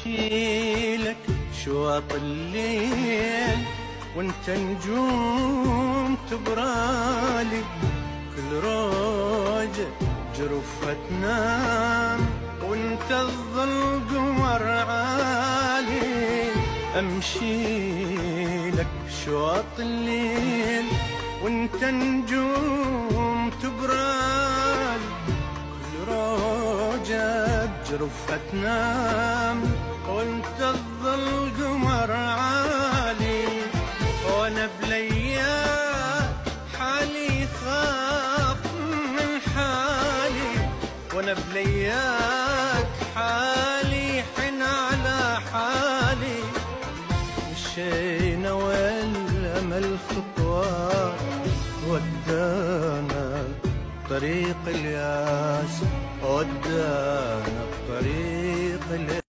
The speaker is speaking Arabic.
امشي لك شواط الليل وانت نجوم تبرالي، كل روجة جرفها تنام وانت تظل قمر عالي. امشي لك شواط الليل وانت نجوم تبرالي، كل روجة جرفها تنام وانت تظل قمر عالي. وانا بلياك حالي خاف من حالي، وانا بلياك حالي حن على حالي. مشينا والامل خطوات ودانا طريق الياس، ودانا طريق الياس.